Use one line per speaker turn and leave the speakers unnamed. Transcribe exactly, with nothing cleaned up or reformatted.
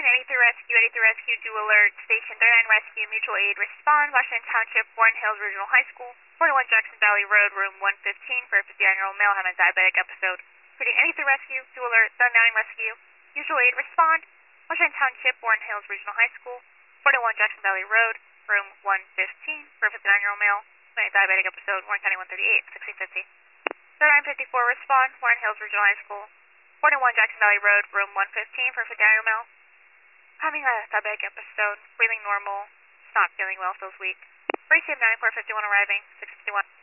eighty-three Rescue, eighty-three Rescue, do alert, Station thirty-nine Rescue, Mutual Aid, respond, Washington Township, Warren Hills Regional High School, forty-one Jackson Valley Road, room one fifteen, for a fifty-nine-year-old male having a diabetic episode. Repeating, eighty-three Rescue, do alert, thirty-nine Rescue, Mutual Aid, respond, Washington Township, Warren Hills Regional High School, forty-one Jackson Valley Road, room one fifteen, for a fifty-nine-year-old male having a diabetic episode, Warren County one thirty-eight, sixteen fifty. thirty-nine fifty-four, respond, Warren Hills Regional High School, forty-one Jackson Valley Road, room one fifteen, for a fifty-nine-year-old male having a diabetic episode, breathing normal, not feeling well, feels weak. Free C M ninety-four fifty-one arriving, six fifty-one.